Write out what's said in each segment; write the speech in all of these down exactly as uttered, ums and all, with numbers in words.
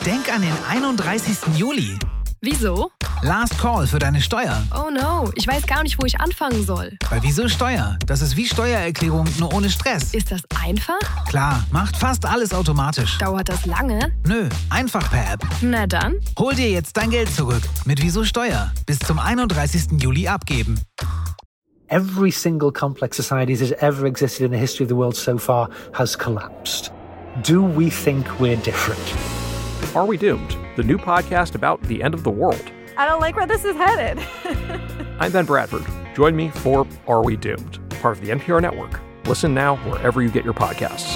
Denk an den einunddreißigsten Juli. Wieso? Last Call für deine Steuer. Oh no, ich weiß gar nicht, wo ich anfangen soll. Bei Wieso Steuer? Das ist wie Steuererklärung, nur ohne Stress. Ist das einfach? Klar, macht fast alles automatisch. Dauert das lange? Nö, einfach per App. Na dann. Hol dir jetzt dein Geld zurück mit Wieso Steuer. Bis zum einunddreißigsten Juli abgeben. Every single complex society that has ever existed in the history of the world so far has collapsed. Do we think we're different? Are We Doomed? The new podcast about the end of the world. I don't like where this is headed. I'm Ben Bradford. Join me for Are We Doomed? Part of the N P R Network. Listen now wherever you get your podcasts.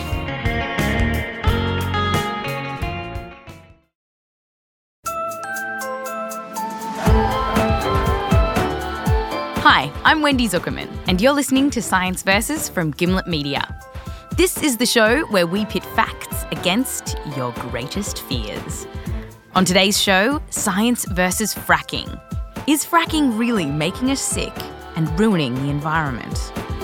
Hi, I'm Wendy Zuckerman, and you're listening to Science Versus from Gimlet Media. This is the show where we pit facts against your greatest fears. On today's show, science versus fracking. Is fracking really making us sick and ruining the environment?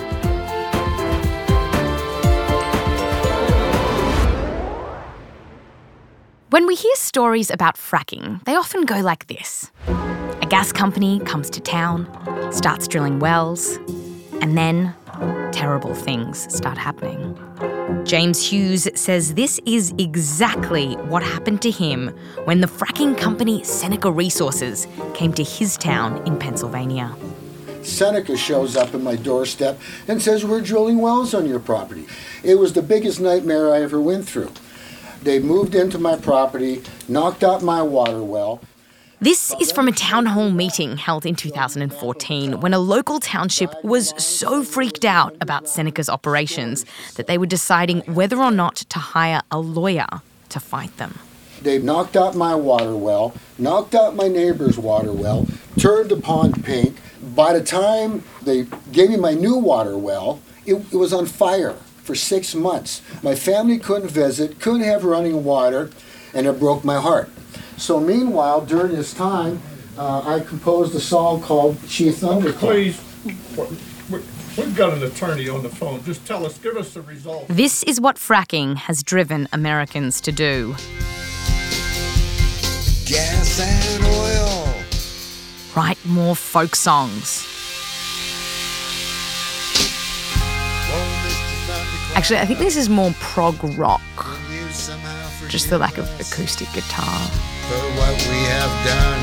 When we hear stories about fracking, they often go like this. A gas company comes to town, starts drilling wells, and then terrible things start happening. James Hughes says this is exactly what happened to him when the fracking company Seneca Resources came to his town in Pennsylvania. Seneca shows up at my doorstep and says, "We're drilling wells on your property." It was the biggest nightmare I ever went through. They moved into my property, knocked out my water well. This is from a town hall meeting held in two thousand fourteen when a local township was so freaked out about Seneca's operations that they were deciding whether or not to hire a lawyer to fight them. They knocked out my water well, knocked out my neighbor's water well, turned the pond pink. By the time they gave me my new water well, it, it was on fire for six months. My family couldn't visit, couldn't have running water, and it broke my heart. So meanwhile, during this time, uh, I composed a song called Chief Thundercloud. Please, we've got an attorney on the phone. Just tell us, give us the result. This is what fracking has driven Americans to do. Gas and oil. Write more folk songs. Actually, I think this is more prog rock. Just the lack of acoustic guitar. For what we have done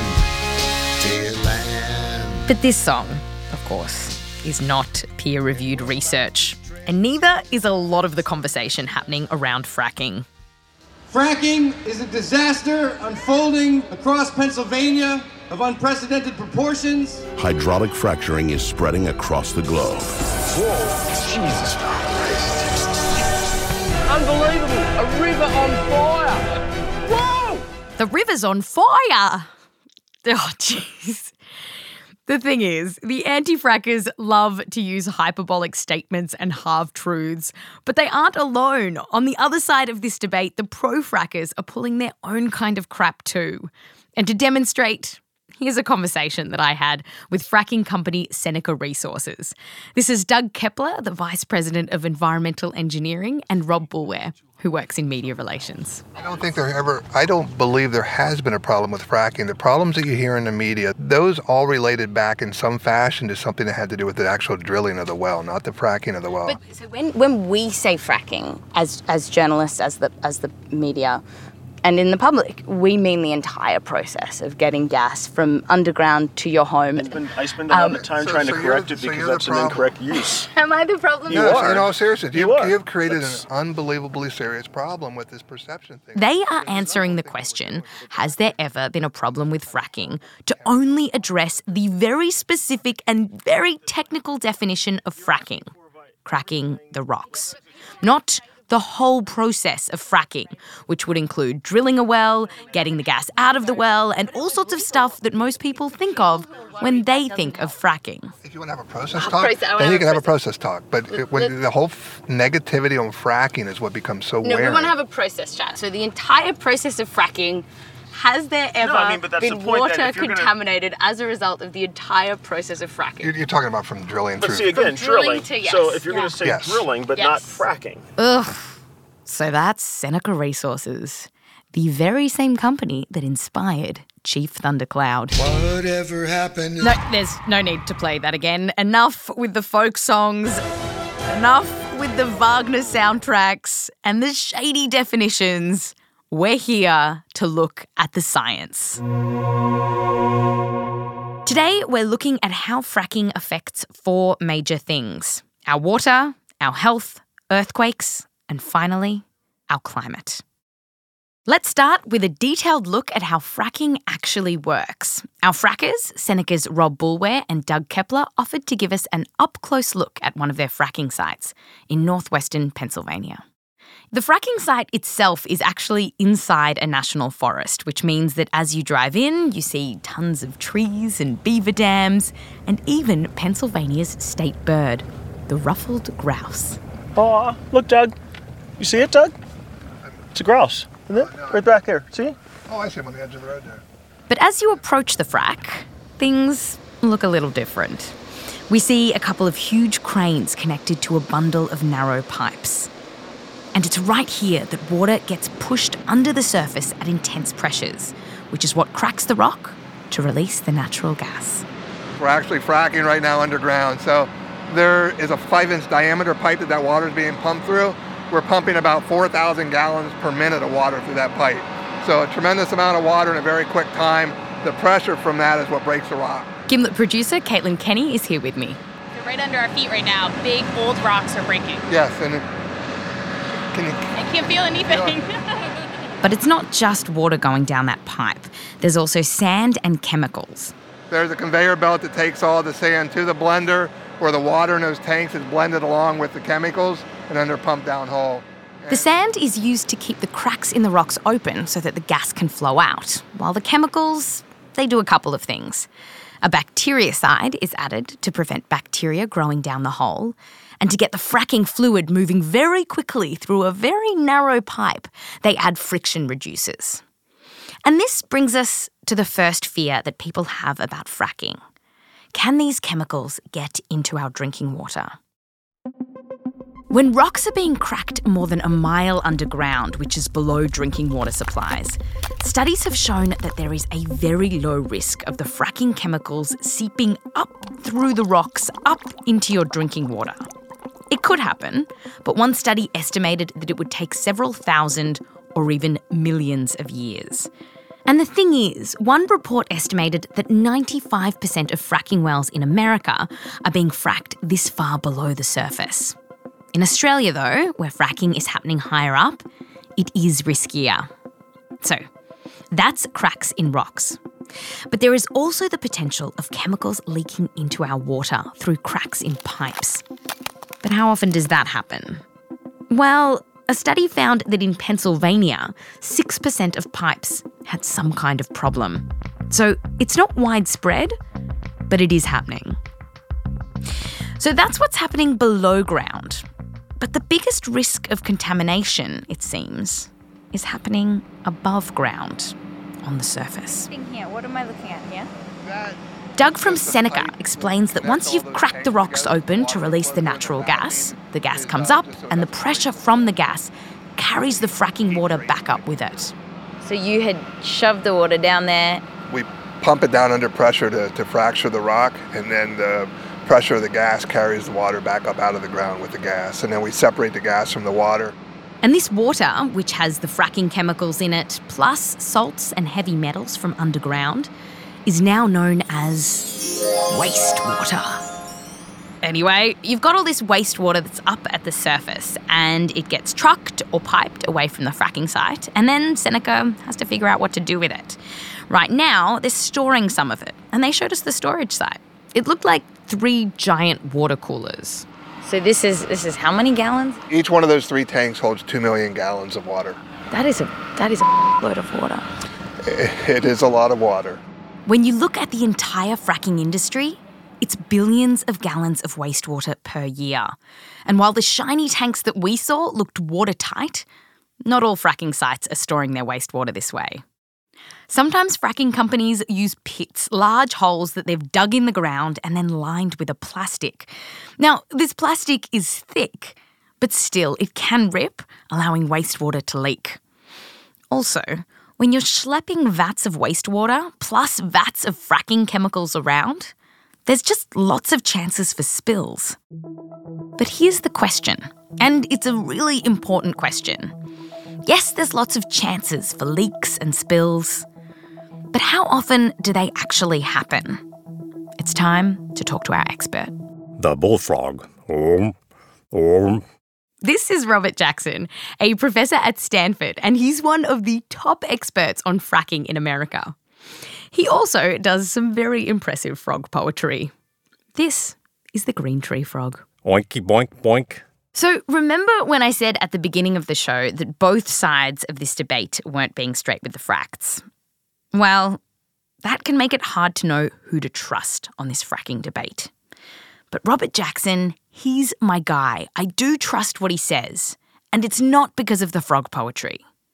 to your land. But this song, of course, is not peer-reviewed research. And neither is a lot of the conversation happening around fracking. Fracking is a disaster unfolding across Pennsylvania of unprecedented proportions. Hydraulic fracturing is spreading across the globe. Whoa, Jesus Christ. Unbelievable, a river on fire. Whoa! The river's on fire. Oh, jeez. The thing is, the anti-frackers love to use hyperbolic statements and half-truths, but they aren't alone. On the other side of this debate, the pro-frackers are pulling their own kind of crap too. And to demonstrate, here's a conversation that I had with fracking company Seneca Resources. This is Doug Kepler, the Vice President of Environmental Engineering, and Rob Boulware, who works in media relations. I don't think there ever, I don't believe there has been a problem with fracking. The problems that you hear in the media, those all related back in some fashion to something that had to do with the actual drilling of the well, not the fracking of the well. But so when, when we say fracking, as as journalists, as the as the media, and in the public, we mean the entire process of getting gas from underground to your home. It's been, I spend a lot Um, of time so- trying so to you're- correct it so because you're the that's an problem. incorrect use. Am I the problem? You no, are. in all seriousness, You you, are. you have created That's- an unbelievably serious problem with this perception thing. They are answering the question, has there ever been a problem with fracking, to only address the very specific and very technical definition of fracking, cracking the rocks. Not the whole process of fracking, which would include drilling a well, getting the gas out of the well, and all sorts of stuff that most people think of when they think of fracking. If you want to have a process A talk, process- I wanna then you have can a have a process. process talk. But it, when Let- the whole f- negativity on fracking is what becomes so No, wearing. we want to have a process chat. So the entire process of fracking, has there ever No, I mean, but that's been the point, that water if you're gonna- contaminated as a result of the entire process of fracking? You're, you're talking about from drilling But through. see, again, From drilling drilling. to yes. So if you're Yeah. going to say Yes. drilling, but not Yes. fracking. Ugh. So that's Seneca Resources. the very same company that inspired Chief Thundercloud. Whatever happened? No, there's no need to play that again. Enough with the folk songs. Enough with the Wagner soundtracks and the shady definitions. We're here to look at the science. Today, we're looking at how fracking affects four major things: our water, our health, earthquakes, and finally, our climate. Let's start with a detailed look at how fracking actually works. Our frackers, Seneca's Rob Boulware and Doug Kepler, offered to give us an up-close look at one of their fracking sites in northwestern Pennsylvania. The fracking site itself is actually inside a national forest, which means that as you drive in, you see tons of trees and beaver dams, and even Pennsylvania's state bird, the ruffled grouse. Oh, look, Doug. You see it, Doug? It's a grouse, isn't it? Right back there. See? Oh, I see him on the edge of the road there. But as you approach the frack, things look a little different. We see a couple of huge cranes connected to a bundle of narrow pipes. And it's right here that water gets pushed under the surface at intense pressures, which is what cracks the rock to release the natural gas. We're actually fracking right now underground, so there is a five-inch diameter pipe that that water is being pumped through. We're pumping about four thousand gallons per minute of water through that pipe. So a tremendous amount of water in a very quick time. The pressure from that is what breaks the rock. Gimlet producer Caitlin Kenny is here with me. They're right under our feet right now. Big, old rocks are breaking. Yes, and it, can you... I can't feel anything. But it's not just water going down that pipe. There's also sand and chemicals. There's a conveyor belt that takes all the sand to the blender, where the water in those tanks is blended along with the chemicals, and then they're pumped down hole. The sand is used to keep the cracks in the rocks open so that the gas can flow out, while the chemicals, they do a couple of things. A bactericide is added to prevent bacteria growing down the hole, and to get the fracking fluid moving very quickly through a very narrow pipe, they add friction reducers. And this brings us to the first fear that people have about fracking. Can these chemicals get into our drinking water? When rocks are being cracked more than a mile underground, which is below drinking water supplies, studies have shown that there is a very low risk of the fracking chemicals seeping up through the rocks, up into your drinking water. It could happen, but one study estimated that it would take several thousand or even millions of years. And the thing is, one report estimated that ninety-five percent of fracking wells in America are being fracked this far below the surface. In Australia, though, where fracking is happening higher up, it is riskier. So, that's cracks in rocks. But there is also the potential of chemicals leaking into our water through cracks in pipes. But how often does that happen? Well, a study found that in Pennsylvania, six percent of pipes had some kind of problem. So it's not widespread, but it is happening. So that's what's happening below ground. But the biggest risk of contamination, it seems, is happening above ground, on the surface. Here, what am I looking at here? Doug from Seneca explains that once you've cracked the rocks open to release the natural gas, the gas comes up and the pressure from the gas carries the fracking water back up with it. So you had shoved the water down there. We pump it down under pressure to, to fracture the rock, and then the pressure of the gas carries the water back up out of the ground with the gas, and then we separate the gas from the water. And this water, which has the fracking chemicals in it, plus salts and heavy metals from underground, is now known as wastewater. Anyway, you've got all this wastewater that's up at the surface, and it gets trucked or piped away from the fracking site, and then Seneca has to figure out what to do with it. Right now, they're storing some of it, and they showed us the storage site. It looked like three giant water coolers. So this is this is how many gallons? Each one of those three tanks holds two million gallons of water. That is a that is a load of water. It is a lot of water. When you look at the entire fracking industry, it's billions of gallons of wastewater per year. And while the shiny tanks that we saw looked watertight, not all fracking sites are storing their wastewater this way. Sometimes fracking companies use pits, large holes that they've dug in the ground and then lined with a plastic. Now, this plastic is thick, but still it can rip, allowing wastewater to leak. Also, when you're schlepping vats of wastewater plus vats of fracking chemicals around, there's just lots of chances for spills. But here's the question, and it's a really important question. Yes, there's lots of chances for leaks and spills, but how often do they actually happen? It's time to talk to our expert. The bullfrog. Um, um. This is Robert Jackson, a professor at Stanford, and he's one of the top experts on fracking in America. He also does some very impressive frog poetry. This is the green tree frog. Oinky boink boink. So remember when I said at the beginning of the show that both sides of this debate weren't being straight with the facts? Well, that can make it hard to know who to trust on this fracking debate. But Robert Jackson, he's my guy. I do trust what he says. And it's not because of the frog poetry.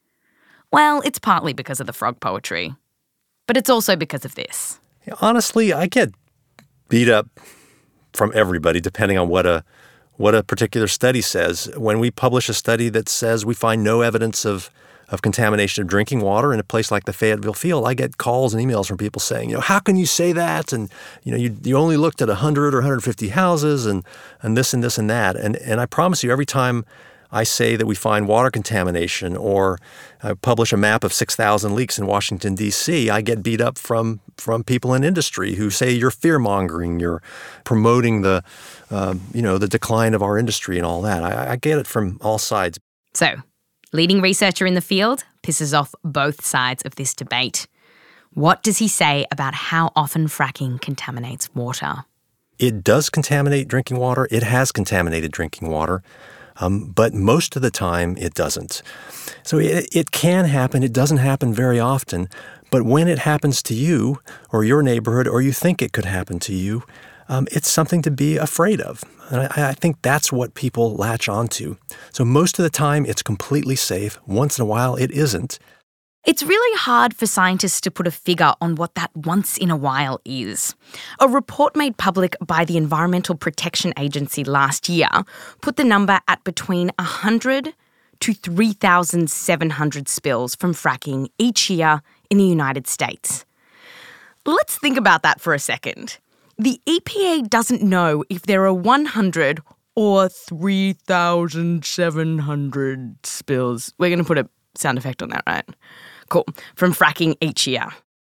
Well, it's partly because of the frog poetry. But it's also because of this. Honestly, I get beat up from everybody depending on what a what a particular study says. When we publish a study that says we find no evidence of, of contamination of drinking water in a place like the Fayetteville Field, I get calls and emails from people saying, you know, how can you say that? And, you know, you you only looked at one hundred or one hundred fifty houses and and this and this and that. And and I promise you, every time I say that we find water contamination or I publish a map of six thousand leaks in Washington, D C, I get beat up from from people in industry who say you're fear-mongering, you're promoting the, uh, you know, the decline of our industry and all that. I, I get it from all sides. So, leading researcher in the field pisses off both sides of this debate. What does he say about how often fracking contaminates water? It does contaminate drinking water. It has contaminated drinking water. Um, but most of the time, it doesn't. So it, it can happen. It doesn't happen very often. But when it happens to you or your neighborhood or you think it could happen to you, um, it's something to be afraid of. And I, I think that's what people latch onto. So most of the time, it's completely safe. Once in a while, it isn't. It's really hard for scientists to put a figure on what that once in a while is. A report made public by the Environmental Protection Agency last year put the number at between one hundred to three thousand seven hundred spills from fracking each year in the United States. Let's think about that for a second. The E P A doesn't know if there are one hundred or three thousand seven hundred spills. We're going to put a sound effect on that, right? Cool. From fracking each year.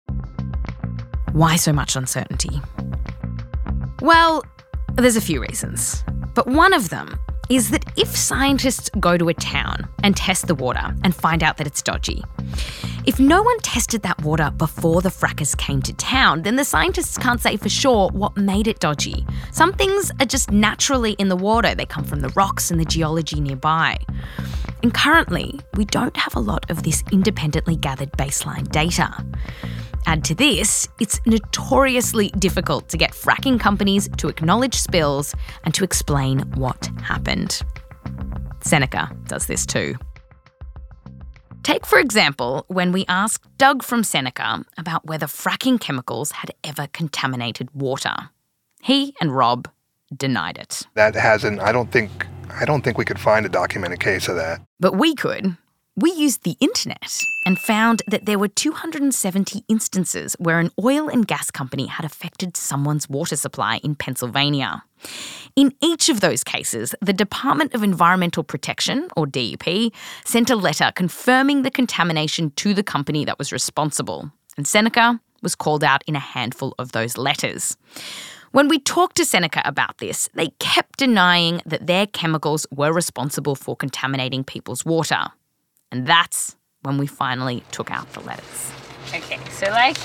Why so much uncertainty? Well, there's a few reasons. But one of them is that if scientists go to a town and test the water and find out that it's dodgy, if no one tested that water before the frackers came to town, then the scientists can't say for sure what made it dodgy. Some things are just naturally in the water. They come from the rocks and the geology nearby. And currently, we don't have a lot of this independently gathered baseline data. Add to this, it's notoriously difficult to get fracking companies to acknowledge spills and to explain what happened. Seneca does this too. Take, for example, when we asked Doug from Seneca about whether fracking chemicals had ever contaminated water. He and Rob denied it. That hasn't, I don't think, I don't think we could find a documented case of that. But we could. We used the internet and found that there were two hundred seventy instances where an oil and gas company had affected someone's water supply in Pennsylvania. In each of those cases, the Department of Environmental Protection, or D E P, sent a letter confirming the contamination to the company that was responsible. And Seneca was called out in a handful of those letters. When we talked to Seneca about this, they kept denying that their chemicals were responsible for contaminating people's water. And that's when we finally took out the letters. Okay, so like,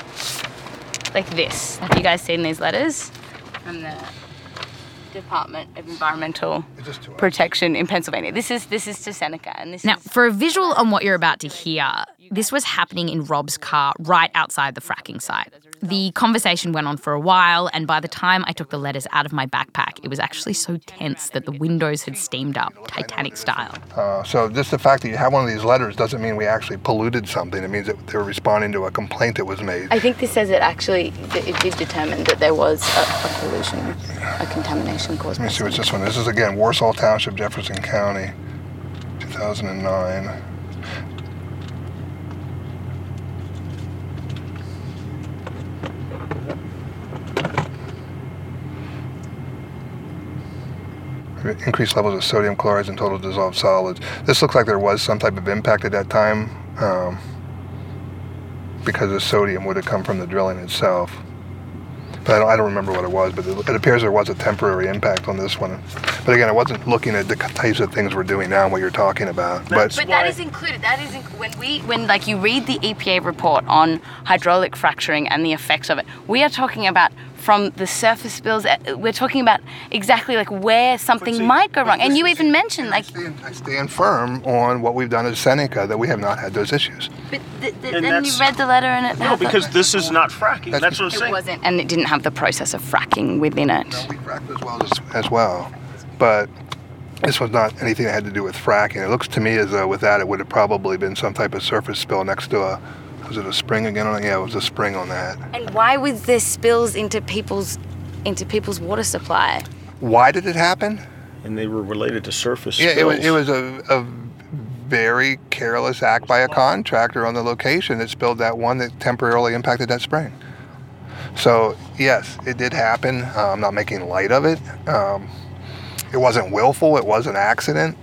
like this. Have you guys seen these letters from the Department of Environmental Protection in Pennsylvania? This is this is to Seneca, and this now, is... for a visual on what you're about to hear, this was happening in Rob's car right outside the fracking site. The conversation went on for a while, and by the time I took the letters out of my backpack, it was actually so tense that the windows had steamed up, Titanic style. Uh, so just the fact that you have one of these letters doesn't mean we actually polluted something. It means that they're responding to a complaint that was made. I think this says it actually, that it did determine that there was a, a pollution, a contamination caused by... Let me see what's this one. This is, again, Warsaw Township, Jefferson County, two thousand nine. increased levels of sodium chlorides and total dissolved solids. This looks like there was some type of impact at that time um, because the sodium would have come from the drilling itself. But I don't, I don't remember what it was, but it, it appears there was a temporary impact on this one. But again, I wasn't looking at the types of things we're doing now and what you're talking about. But, but that is included. That is inc- when we, when like you read the E P A report on hydraulic fracturing and the effects of it. We are talking about from the surface spills. We're talking about exactly like where something see, might go wrong. And you even mentioned like I stand, I stand firm on what we've done at Seneca that we have not had those issues. But th- th- then you read the letter and it. No, because this is not fracking. That's, that's what I'm saying. It wasn't, and it didn't have the process of fracking within it. No, we fracked as well as, as well, but this was not anything that had to do with fracking. It looks to me as though with that it would have probably been some type of surface spill next to a. Was it a spring again? Yeah, it was a spring on that. And why was there spills into people's into people's water supply? Why did it happen? And they were related to surface yeah, spills. Yeah, it was, it was a, a very careless act by a contractor on the location that spilled that one that temporarily impacted that spring. So, yes, it did happen. Uh, I'm not making light of it. Um, it wasn't willful. It was an accident.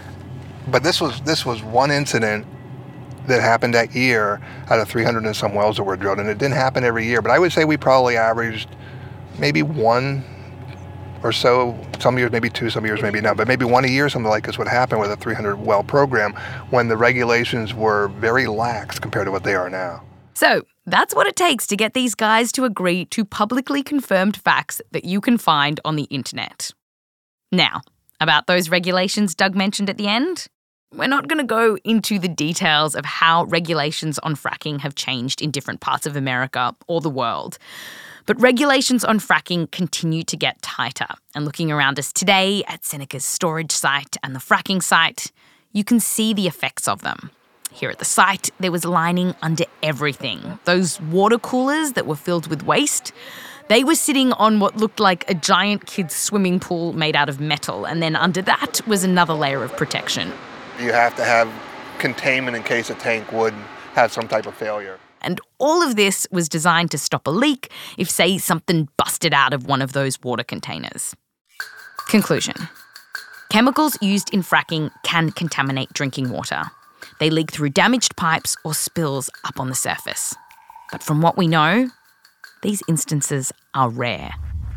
But this was this was one incident that happened that year out of three hundred and some wells that were drilled. And it didn't happen every year, but I would say we probably averaged maybe one or so, some years maybe two, some years maybe not, but maybe one a year, something like this would happen with a three hundred well program when the regulations were very lax compared to what they are now. So that's what it takes to get these guys to agree to publicly confirmed facts that you can find on the internet. Now, about those regulations Doug mentioned at the end, we're not going to go into the details of how regulations on fracking have changed in different parts of America or the world. But regulations on fracking continue to get tighter. And looking around us today at Seneca's storage site and the fracking site, you can see the effects of them. Here at the site, there was lining under everything. Those water coolers that were filled with waste, they were sitting on what looked like a giant kid's swimming pool made out of metal. And then under that was another layer of protection. You have to have containment in case a tank would have some type of failure. And all of this was designed to stop a leak if, say, something busted out of one of those water containers. Conclusion. Chemicals used in fracking can contaminate drinking water. They leak through damaged pipes or spills up on the surface. But from what we know, these instances are rare.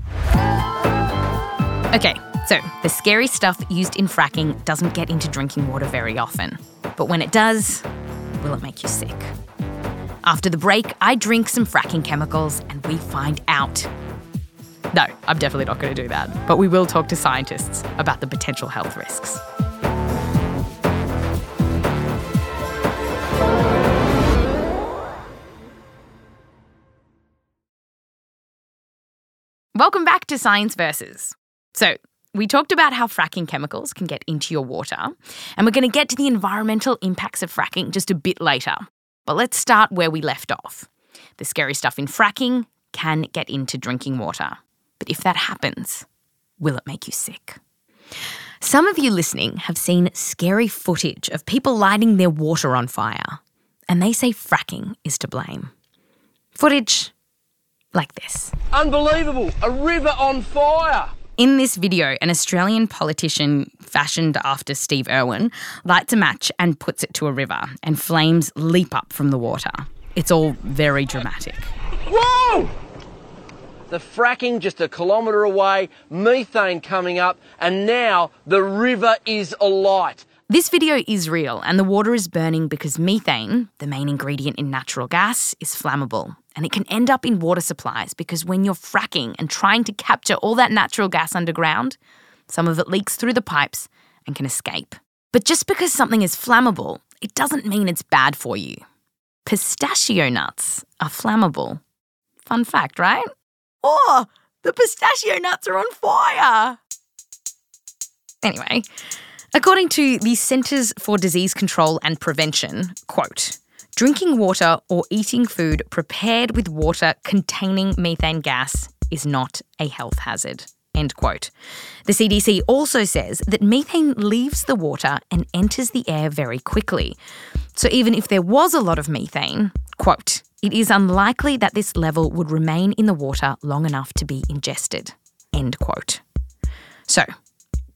Okay, so the scary stuff used in fracking doesn't get into drinking water very often. But when it does, will it make you sick? After the break, I drink some fracking chemicals and we find out. No, I'm definitely not going to do that. But we will talk to scientists about the potential health risks. Welcome back to Science Versus. So, we talked about how fracking chemicals can get into your water, and we're going to get to the environmental impacts of fracking just a bit later. But let's start where we left off. The scary stuff in fracking can get into drinking water. But if that happens, will it make you sick? Some of you listening have seen scary footage of people lighting their water on fire, and they say fracking is to blame. Footage like this. Unbelievable! A river on fire! In this video, an Australian politician fashioned after Steve Irwin lights a match and puts it to a river, and flames leap up from the water. It's all very dramatic. Whoa! The fracking just a kilometre away, methane coming up, and now the river is alight. This video is real, and the water is burning because methane, the main ingredient in natural gas, is flammable. And it can end up in water supplies because when you're fracking and trying to capture all that natural gas underground, some of it leaks through the pipes and can escape. But just because something is flammable, it doesn't mean it's bad for you. Pistachio nuts are flammable. Fun fact, right? Oh, the pistachio nuts are on fire! Anyway, according to the Centres for Disease Control and Prevention, quote, drinking water or eating food prepared with water containing methane gas is not a health hazard, end quote. The C D C also says that methane leaves the water and enters the air very quickly. So even if there was a lot of methane, quote, it is unlikely that this level would remain in the water long enough to be ingested, end quote. So,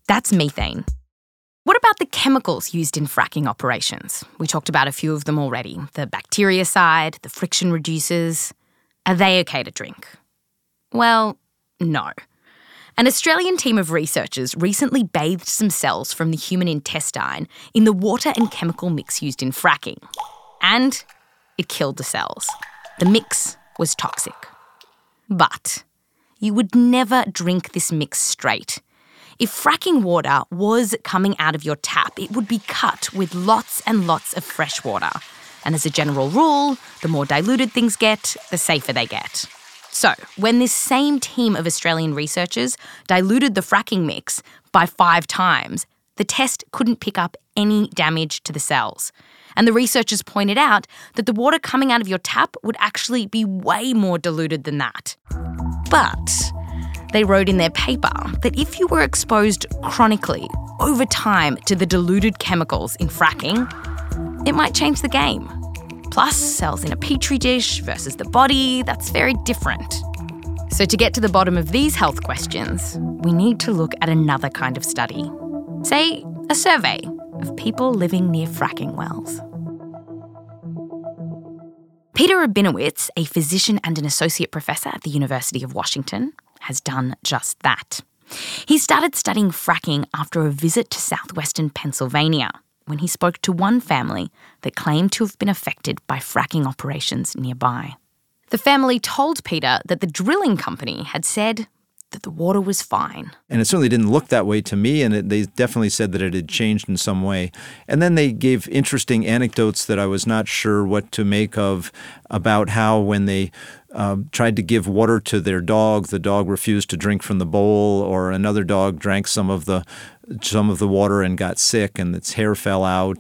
That's methane. What about the chemicals used in fracking operations? We talked about a few of them already. The bactericide, the friction reducers. Are they okay to drink? Well, no. An Australian team of researchers recently bathed some cells from the human intestine in the water and chemical mix used in fracking. And it killed the cells. The mix was toxic. But you would never drink this mix straight. If fracking water was coming out of your tap, it would be cut with lots and lots of fresh water. And as a general rule, the more diluted things get, the safer they get. So, when this same team of Australian researchers diluted the fracking mix by five times, the test couldn't pick up any damage to the cells. And the researchers pointed out that the water coming out of your tap would actually be way more diluted than that. But they wrote in their paper that if you were exposed chronically over time to the diluted chemicals in fracking, it might change the game. Plus, cells in a petri dish versus the body, that's very different. So to get to the bottom of these health questions, we need to look at another kind of study. Say, a survey of people living near fracking wells. Peter Rabinowitz, a physician and an associate professor at the University of Washington, has done just that. He started studying fracking after a visit to southwestern Pennsylvania, when he spoke to one family that claimed to have been affected by fracking operations nearby. The family told Peter that the drilling company had said that the water was fine. And it certainly didn't look that way to me, and it, they definitely said that it had changed in some way. And then they gave interesting anecdotes that I was not sure what to make of, about how when they uh, tried to give water to their dog, the dog refused to drink from the bowl, or another dog drank some of the some of the water and got sick and its hair fell out.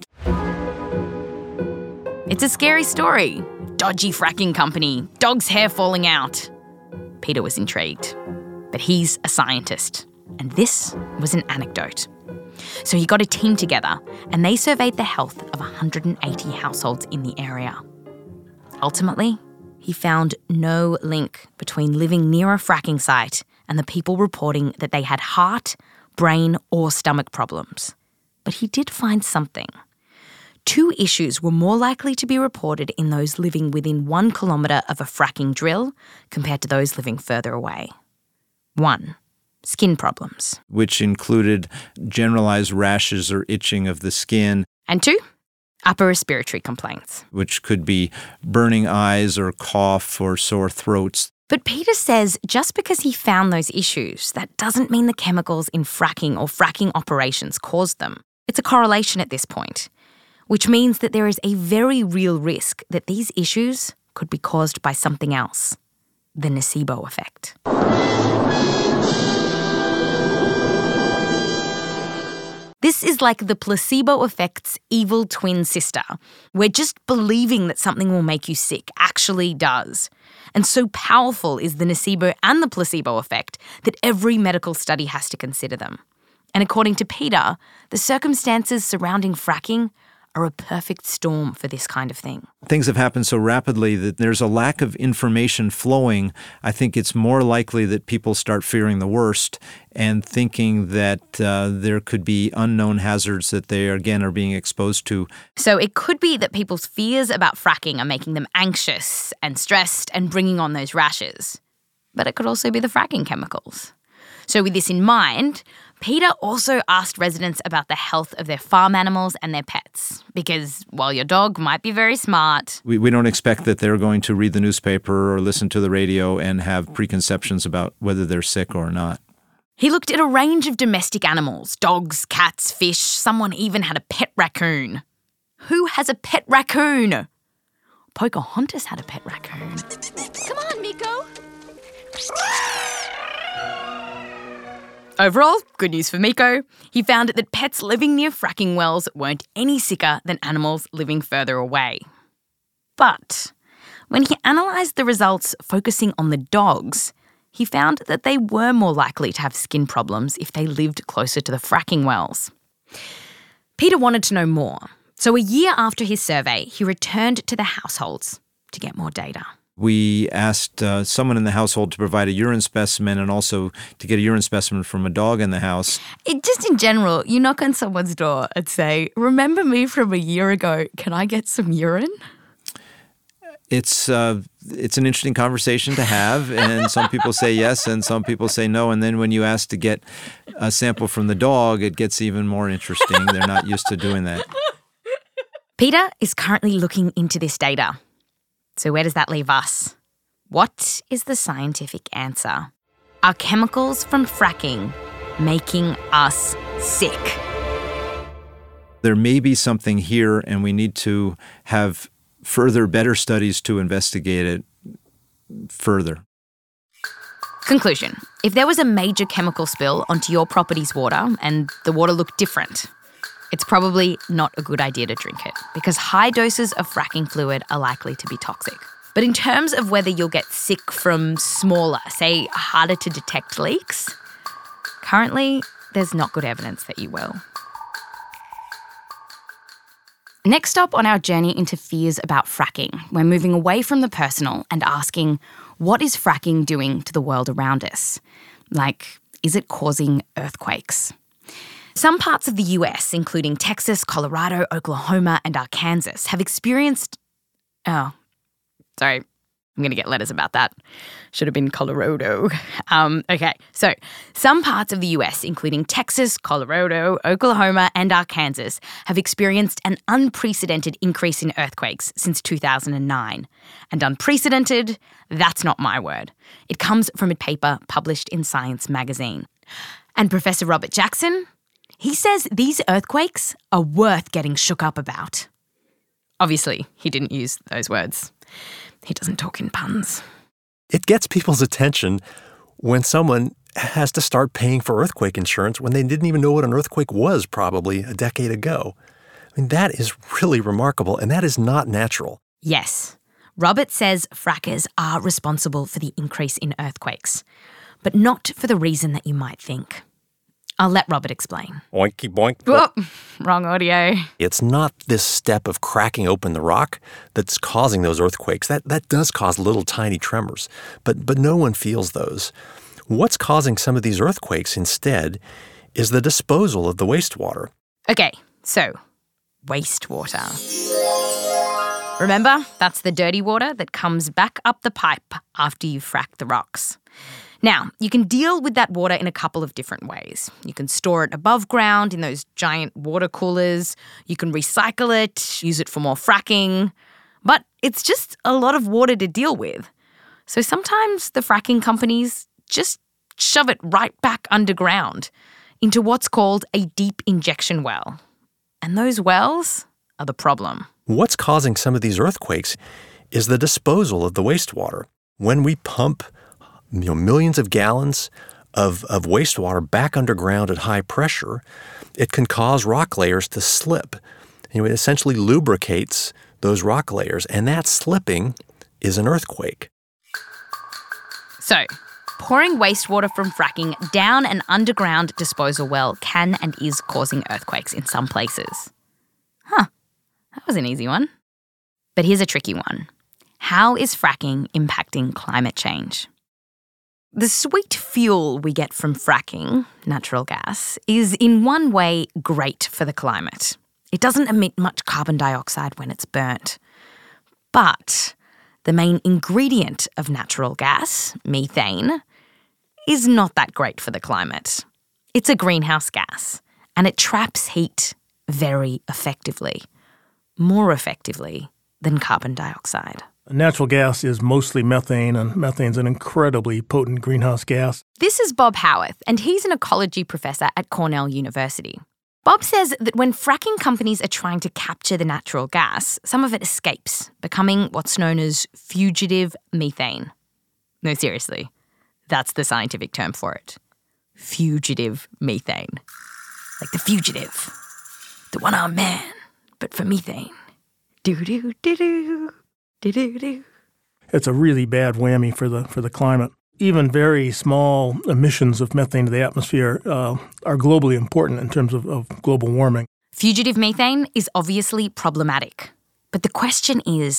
It's a scary story. Dodgy fracking company, dog's hair falling out. Peter was intrigued. But he's a scientist, and this was an anecdote. So he got a team together, and they surveyed the health of one hundred eighty households in the area. Ultimately, he found no link between living near a fracking site and the people reporting that they had heart, brain, or stomach problems. But he did find something. Two issues were more likely to be reported in those living within one kilometre of a fracking drill compared to those living further away. One, skin problems. Which included generalized rashes or itching of the skin. And two, upper respiratory complaints. Which could be burning eyes or cough or sore throats. But Peter says just because he found those issues, that doesn't mean the chemicals in fracking or fracking operations caused them. It's a correlation at this point, which means that there is a very real risk that these issues could be caused by something else, the nocebo effect. This is like the placebo effect's evil twin sister, where just believing that something will make you sick actually does. And so powerful is the nocebo and the placebo effect that every medical study has to consider them. And according to Peter, the circumstances surrounding fracking are a perfect storm for this kind of thing. Things have happened so rapidly that there's a lack of information flowing. I think it's more likely that people start fearing the worst and thinking that uh, there could be unknown hazards that they, again, are being exposed to. So it could be that people's fears about fracking are making them anxious and stressed and bringing on those rashes. But it could also be the fracking chemicals. So with this in mind, Peter also asked residents about the health of their farm animals and their pets, because while your dog might be very smart, we, we don't expect that they're going to read the newspaper or listen to the radio and have preconceptions about whether they're sick or not. He looked at a range of domestic animals, dogs, cats, fish, someone even had a pet raccoon. Who has a pet raccoon? Pocahontas had a pet raccoon. Come on, Miko. Overall, good news for Miko. He found that pets living near fracking wells weren't any sicker than animals living further away. But when he analysed the results focusing on the dogs, he found that they were more likely to have skin problems if they lived closer to the fracking wells. Peter wanted to know more, so a year after his survey, he returned to the households to get more data. We asked uh, someone in the household to provide a urine specimen and also to get a urine specimen from a dog in the house. It, just in general, you knock on someone's door and say, remember me from a year ago, can I get some urine? It's uh, it's an interesting conversation to have, and some people say yes and some people say no. And then when you ask to get a sample from the dog, it gets even more interesting. They're not used to doing that. Peter is currently looking into this data. So where does that leave us? What is the scientific answer? Are chemicals from fracking making us sick? There may be something here, and we need to have further, better studies to investigate it further. Conclusion. If there was a major chemical spill onto your property's water and the water looked different, it's probably not a good idea to drink it because high doses of fracking fluid are likely to be toxic. But in terms of whether you'll get sick from smaller, say harder to detect leaks, currently there's not good evidence that you will. Next up on our journey into fears about fracking, we're moving away from the personal and asking, what is fracking doing to the world around us? Like, is it causing earthquakes? Some parts of the U S, including Texas, Colorado, Oklahoma, and Arkansas, have experienced... Oh, sorry. I'm going to get letters about that. Should have been Colorado. Um, okay, so some parts of the U S, including Texas, Colorado, Oklahoma, and Arkansas, have experienced an unprecedented increase in earthquakes since two thousand nine. And unprecedented, that's not my word. It comes from a paper published in Science magazine. And Professor Robert Jackson, he says these earthquakes are worth getting shook up about. Obviously, he didn't use those words. He doesn't talk in puns. It gets people's attention when someone has to start paying for earthquake insurance when they didn't even know what an earthquake was probably a decade ago. I mean, that is really remarkable, and that is not natural. Yes. Robert says frackers are responsible for the increase in earthquakes, but not for the reason that you might think. I'll let Robert explain. Oinky boink. Oh, wrong audio. It's not this step of cracking open the rock that's causing those earthquakes. That that does cause little tiny tremors, but but no one feels those. What's causing some of these earthquakes instead is the disposal of the wastewater. Okay, so wastewater. Remember, that's the dirty water that comes back up the pipe after you frack the rocks. Now, you can deal with that water in a couple of different ways. You can store it above ground in those giant water coolers. You can recycle it, use it for more fracking. But it's just a lot of water to deal with. So sometimes the fracking companies just shove it right back underground into what's called a deep injection well. And those wells are the problem. What's causing some of these earthquakes is the disposal of the wastewater. When we pump you know, millions of gallons of, of wastewater back underground at high pressure, it can cause rock layers to slip. You know, it essentially lubricates those rock layers, and that slipping is an earthquake. So, pouring wastewater from fracking down an underground disposal well can and is causing earthquakes in some places. Huh, that was an easy one. But here's a tricky one. How is fracking impacting climate change? The sweet fuel we get from fracking, natural gas, is in one way great for the climate. It doesn't emit much carbon dioxide when it's burnt. But the main ingredient of natural gas, methane, is not that great for the climate. It's a greenhouse gas, and it traps heat very effectively, more effectively than carbon dioxide. Natural gas is mostly methane, and methane's an incredibly potent greenhouse gas. This is Bob Howarth, and he's an ecology professor at Cornell University. Bob says that when fracking companies are trying to capture the natural gas, some of it escapes, becoming what's known as fugitive methane. No, seriously, that's the scientific term for it. Fugitive methane. Like the fugitive. The one-armed man, but for methane. Do-do-do-do. Do-do-do. It's a really bad whammy for the for the climate. Even very small emissions of methane to the atmosphere uh, are globally important in terms of, of global warming. Fugitive methane is obviously problematic. But the question is,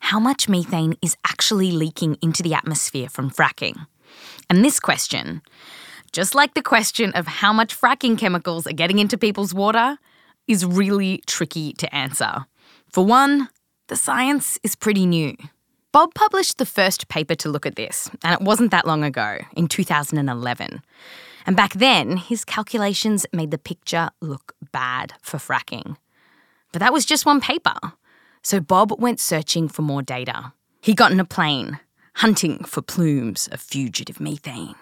how much methane is actually leaking into the atmosphere from fracking? And this question, just like the question of how much fracking chemicals are getting into people's water, is really tricky to answer. For one, the science is pretty new. Bob published the first paper to look at this, and it wasn't that long ago, in two thousand eleven. And back then, his calculations made the picture look bad for fracking. But that was just one paper. So Bob went searching for more data. He got in a plane, hunting for plumes of fugitive methane.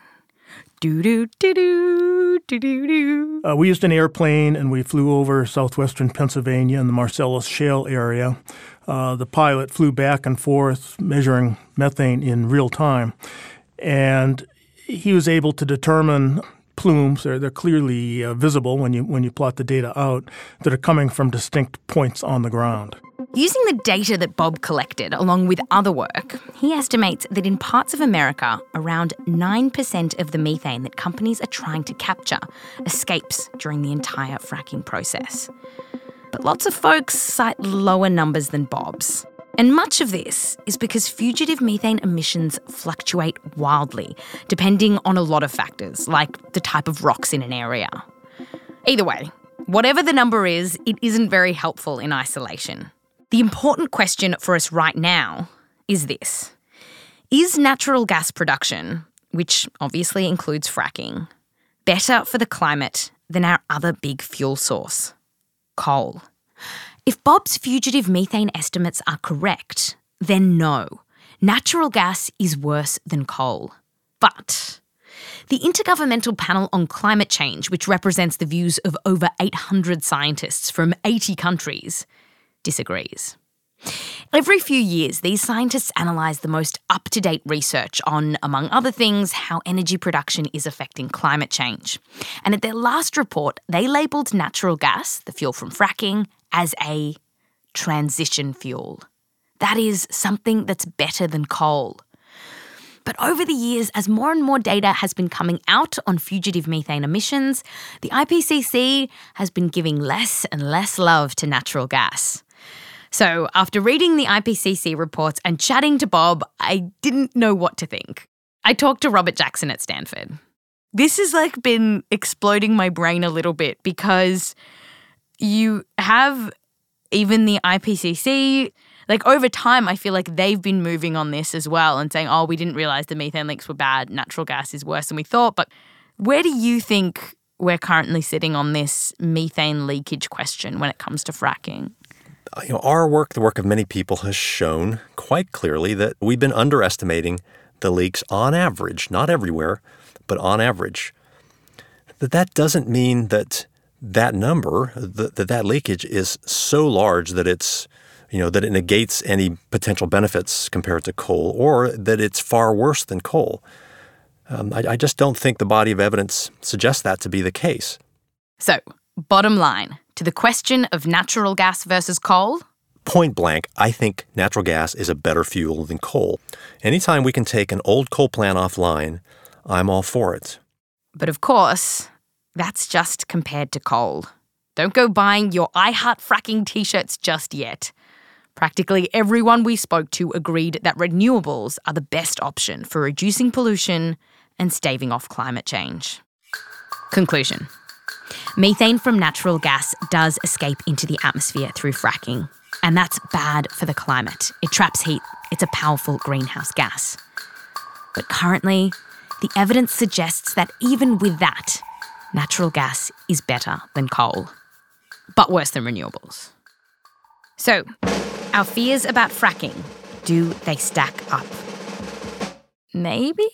Do-do-do-do, do-do-do. Uh, we used an airplane, and we flew over southwestern Pennsylvania in the Marcellus Shale area. Uh, the pilot flew back and forth, measuring methane in real time. And he was able to determine plumes, they're, they're clearly uh, visible when you when you plot the data out, that are coming from distinct points on the ground. Using the data that Bob collected, along with other work, he estimates that in parts of America, around nine percent of the methane that companies are trying to capture escapes during the entire fracking process. But lots of folks cite lower numbers than Bob's. And much of this is because fugitive methane emissions fluctuate wildly, depending on a lot of factors, like the type of rocks in an area. Either way, whatever the number is, it isn't very helpful in isolation. The important question for us right now is this. Is natural gas production, which obviously includes fracking, better for the climate than our other big fuel source, coal? If Bob's fugitive methane estimates are correct, then no, natural gas is worse than coal. But the Intergovernmental Panel on Climate Change, which represents the views of over eight hundred scientists from eighty countries, disagrees. Every few years, these scientists analyse the most up-to-date research on, among other things, how energy production is affecting climate change. And at their last report, they labelled natural gas, the fuel from fracking, as a transition fuel. That is something that's better than coal. But over the years, as more and more data has been coming out on fugitive methane emissions, the I P C C has been giving less and less love to natural gas. So after reading the I P C C reports and chatting to Bob, I didn't know what to think. I talked to Robert Jackson at Stanford. This has like been exploding my brain a little bit because you have even the I P C C, like over time, I feel like they've been moving on this as well and saying, oh, we didn't realise the methane leaks were bad, natural gas is worse than we thought. But where do you think we're currently sitting on this methane leakage question when it comes to fracking? You know, our work, the work of many people, has shown quite clearly that we've been underestimating the leaks on average, not everywhere, but on average. That that doesn't mean that that number, that that, that leakage is so large that it's, you know, that it negates any potential benefits compared to coal, or that it's far worse than coal. Um, I, I just don't think the body of evidence suggests that to be the case. So, bottom line, to the question of natural gas versus coal? Point blank, I think natural gas is a better fuel than coal. Anytime we can take an old coal plant offline, I'm all for it. But of course, that's just compared to coal. Don't go buying your I Heart Fracking t-shirts just yet. Practically everyone we spoke to agreed that renewables are the best option for reducing pollution and staving off climate change. Conclusion. Methane from natural gas does escape into the atmosphere through fracking, and that's bad for the climate. It traps heat. It's a powerful greenhouse gas. But currently, the evidence suggests that even with that, natural gas is better than coal, but worse than renewables. So, our fears about fracking, do they stack up? Maybe?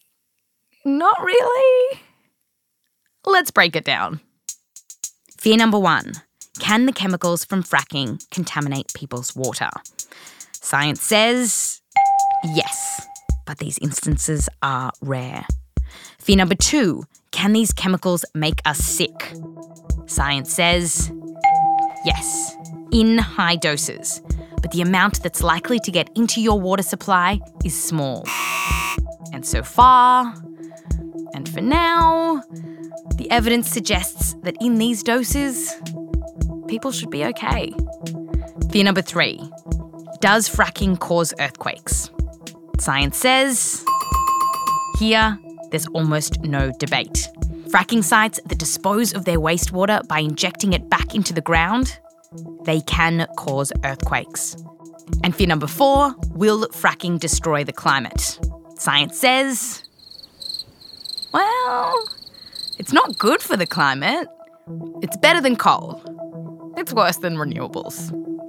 Not really? Let's break it down. Fear number one, can the chemicals from fracking contaminate people's water? Science says yes, but these instances are rare. Fear number two, can these chemicals make us sick? Science says yes, in high doses, but the amount that's likely to get into your water supply is small. And so far, and for now, the evidence suggests that in these doses, people should be okay. Fear number three, Does fracking cause earthquakes? Science says, here, there's almost no debate. Fracking sites that dispose of their wastewater by injecting it back into the ground, they can cause earthquakes. And fear number four, will fracking destroy the climate? Science says, well, it's not good for the climate. It's better than coal. It's worse than renewables.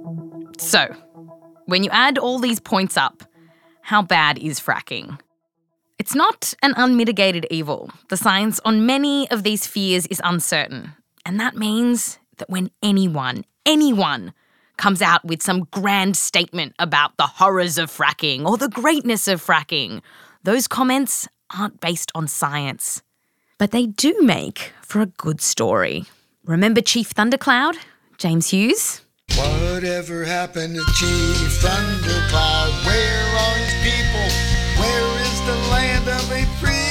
So, when you add all these points up, how bad is fracking? It's not an unmitigated evil. The science on many of these fears is uncertain. And that means that when anyone, anyone, comes out with some grand statement about the horrors of fracking or the greatness of fracking, those comments aren't based on science. But they do make for a good story. Remember Chief Thundercloud, James Hughes? Whatever happened to Chief Thundercloud? Where are his people? Where is the land of a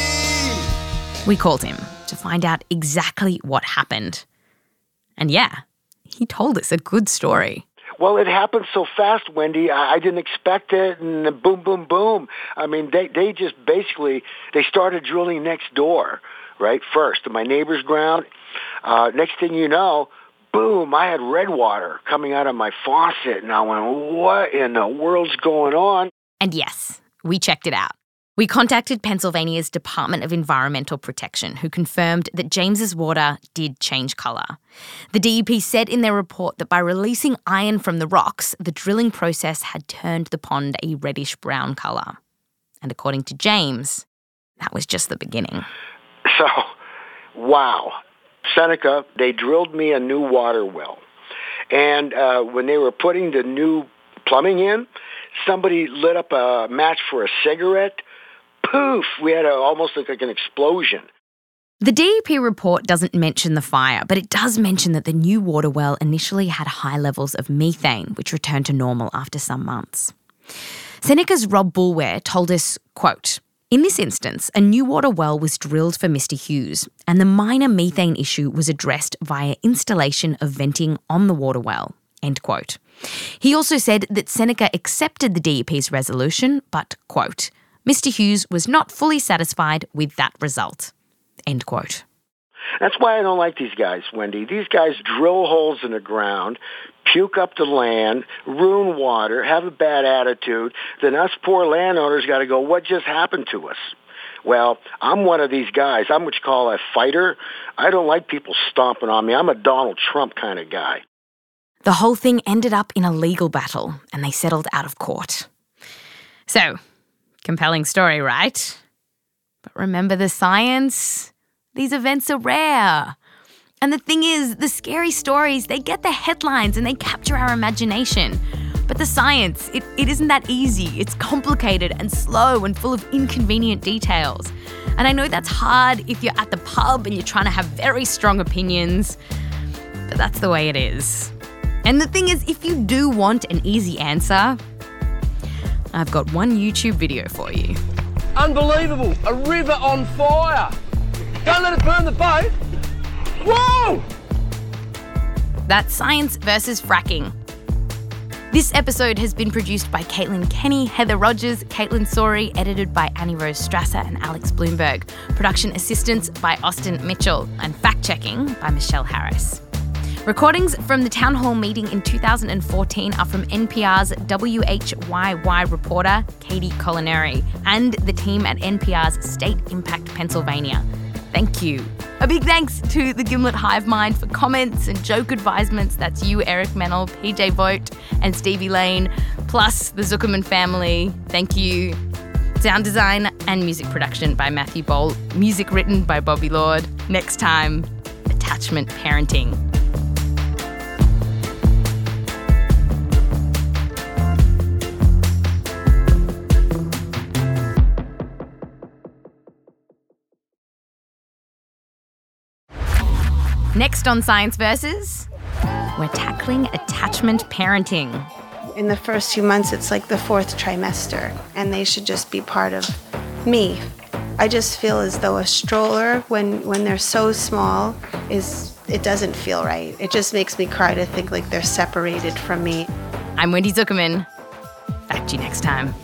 free? We called him to find out exactly what happened. And yeah, he told us a good story. Well, it happened so fast, Wendy. I, I didn't expect it, and boom, boom, boom. I mean, they, they just basically, they started drilling next door, right, first, to my neighbor's ground. Uh, next thing you know, boom, I had red water coming out of my faucet, and I went, what in the world's going on? And yes, we checked it out. We contacted Pennsylvania's Department of Environmental Protection, who confirmed that James's water did change colour. The D E P said in their report that by releasing iron from the rocks, the drilling process had turned the pond a reddish-brown colour. And according to James, that was just the beginning. So, wow. Seneca, they drilled me a new water well. And uh, when they were putting the new plumbing in, somebody lit up a match for a cigarette. Poof! We had a, almost like, like an explosion. The D E P report doesn't mention the fire, but it does mention that the new water well initially had high levels of methane, which returned to normal after some months. Seneca's Rob Boulware told us, quote, in this instance, a new water well was drilled for Mister Hughes, and the minor methane issue was addressed via installation of venting on the water well, end quote. He also said that Seneca accepted the D E P's resolution, but, quote, Mister Hughes was not fully satisfied with that result, end quote. That's why I don't like these guys, Wendy. These guys drill holes in the ground, puke up the land, ruin water, have a bad attitude. Then us poor landowners got to go, what just happened to us? Well, I'm one of these guys. I'm what you call a fighter. I don't like people stomping on me. I'm a Donald Trump kind of guy. The whole thing ended up in a legal battle, and they settled out of court. So, compelling story, right? But remember the science? These events are rare. And the thing is, the scary stories, they get the headlines and they capture our imagination. But the science, it, it isn't that easy. It's complicated and slow and full of inconvenient details. And I know that's hard if you're at the pub and you're trying to have very strong opinions, but that's the way it is. And the thing is, if you do want an easy answer, I've got one YouTube video for you. Unbelievable, a river on fire. Don't let it burn the boat. Whoa! That's Science versus Fracking. This episode has been produced by Caitlin Kenny, Heather Rogers, Caitlin Sori, edited by Annie Rose Strasser and Alex Bloomberg. Production assistance by Austin Mitchell and fact-checking by Michelle Harris. Recordings from the town hall meeting in two thousand fourteen are from N P R's W H Y Y reporter, Katie Colineri, and the team at N P R's State Impact Pennsylvania. Thank you. A big thanks to the Gimlet Hive Mind for comments and joke advisements. That's you, Eric Mennel, P J Vogt, and Stevie Lane, plus the Zuckerman family. Thank you. Sound design and music production by Matthew Bowl. Music written by Bobby Lord. Next time, attachment parenting. Next on Science Versus, we're tackling attachment parenting. In the first few months, it's like the fourth trimester, and they should just be part of me. I just feel as though a stroller, when, when they're so small, is it doesn't feel right. It just makes me cry to think like they're separated from me. I'm Wendy Zuckerman. you next time.